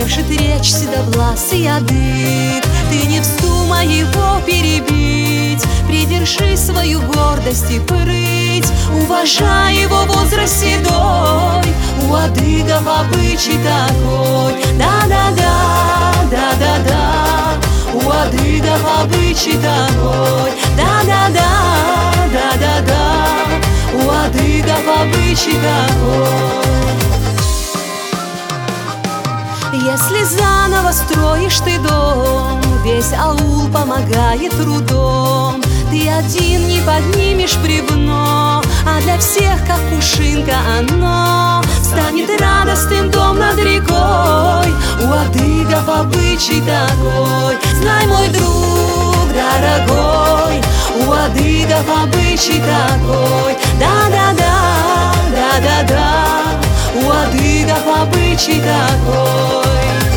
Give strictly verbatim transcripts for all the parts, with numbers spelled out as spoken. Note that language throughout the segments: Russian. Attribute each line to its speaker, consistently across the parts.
Speaker 1: держит речь седовласый адык. Ты не вздумай его перебить, придержи свою гордость и прыть. Уважай его возраст седой, у адыгов обычай такой. Да-да-да, да-да-да, у адыгов обычай такой. Да-да-да, да-да-да, у адыгов обычай такой. Если заново строишь ты дом, весь аул помогает трудом. Ты один не поднимешь бревно, а для всех, как пушинка, оно станет радостным дом над рекой. У адыгов обычай такой. Знай, мой друг дорогой, у адыгов обычай такой. Да-да-да, да-да-да, у адыгов обычай такой.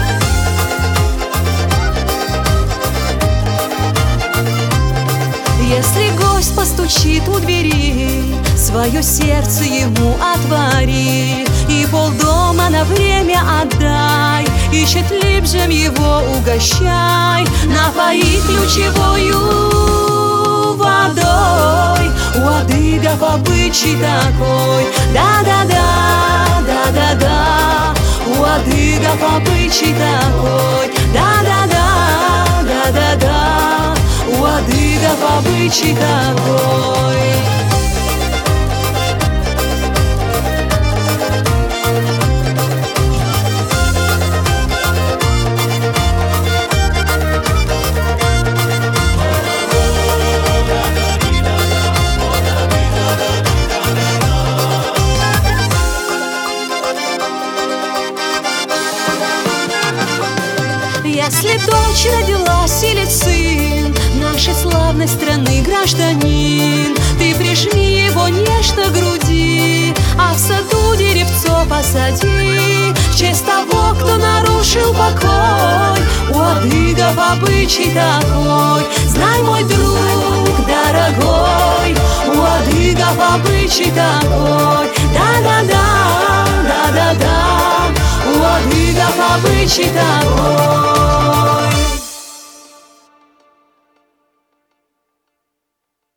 Speaker 1: Если гость постучит у двери, свое сердце ему отвори, и полдома на время отдай, и щетлибжем его угощай, напои ключевою водой. У адыгов обычай такой. Да-да-да, да-да-да, у адыгов обычай такой. Да-да-да, да-да-да, у адыгов обычай такой. Если дочь родилась или сын нашей славной страны гражданин, ты прижми его нежно к груди, а в саду деревцо посади в честь того, кто нарушил покой. У адыгов обычай такой. Знай, мой друг дорогой, у адыгов обычай такой. Да-да-да, да-да-да, у адыгов обычай такой.